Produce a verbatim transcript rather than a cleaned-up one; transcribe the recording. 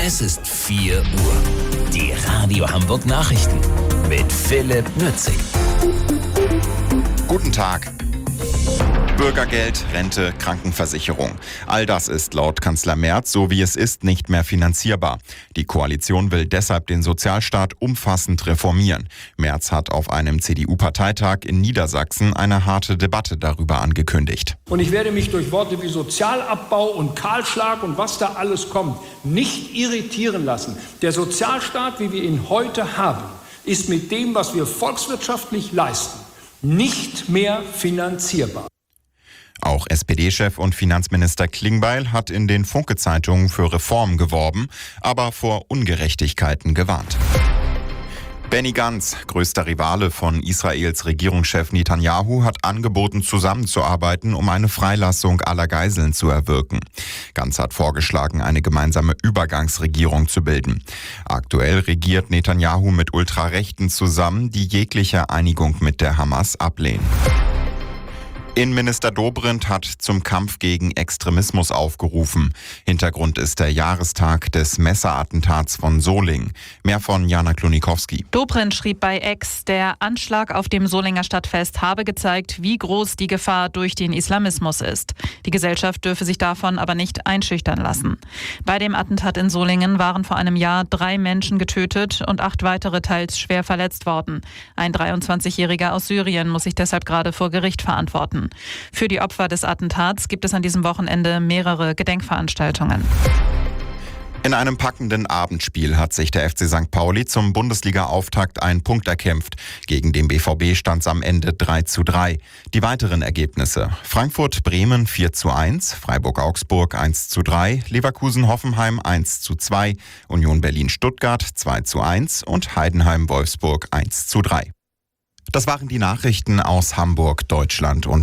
Es ist vier Uhr. Die Radio Hamburg Nachrichten mit Philipp Nützig. Guten Tag. Bürgergeld, Rente, Krankenversicherung. All das ist laut Kanzler Merz, so wie es ist, nicht mehr finanzierbar. Die Koalition will deshalb den Sozialstaat umfassend reformieren. Merz hat auf einem C D U-Parteitag in Niedersachsen eine harte Debatte darüber angekündigt. Und ich werde mich durch Worte wie Sozialabbau und Kahlschlag und was da alles kommt, nicht irritieren lassen. Der Sozialstaat, wie wir ihn heute haben, ist mit dem, was wir volkswirtschaftlich leisten, nicht mehr finanzierbar. Auch S P D-Chef und Finanzminister Klingbeil hat in den Funke-Zeitungen für Reformen geworben, aber vor Ungerechtigkeiten gewarnt. Benny Gantz, größter Rivale von Israels Regierungschef Netanyahu, hat angeboten, zusammenzuarbeiten, um eine Freilassung aller Geiseln zu erwirken. Gantz hat vorgeschlagen, eine gemeinsame Übergangsregierung zu bilden. Aktuell regiert Netanyahu mit Ultrarechten zusammen, die jegliche Einigung mit der Hamas ablehnen. Innenminister Dobrindt hat zum Kampf gegen Extremismus aufgerufen. Hintergrund ist der Jahrestag des Messerattentats von Solingen. Mehr von Jana Klonikowski. Dobrindt schrieb bei X, der Anschlag auf dem Solinger Stadtfest habe gezeigt, wie groß die Gefahr durch den Islamismus ist. Die Gesellschaft dürfe sich davon aber nicht einschüchtern lassen. Bei dem Attentat in Solingen waren vor einem Jahr drei Menschen getötet und acht weitere teils schwer verletzt worden. Ein dreiundzwanzigjähriger aus Syrien muss sich deshalb gerade vor Gericht verantworten. Für die Opfer des Attentats gibt es an diesem Wochenende mehrere Gedenkveranstaltungen. In einem packenden Abendspiel hat sich der F C Sankt Pauli zum Bundesliga-Auftakt einen Punkt erkämpft. Gegen den B V B stand es am Ende drei zu drei. Die weiteren Ergebnisse: Frankfurt-Bremen vier zu eins, Freiburg-Augsburg eins zu drei, Leverkusen-Hoffenheim eins zu zwei, Union Berlin-Stuttgart zwei zu eins und Heidenheim-Wolfsburg eins zu drei. Das waren die Nachrichten aus Hamburg, Deutschland und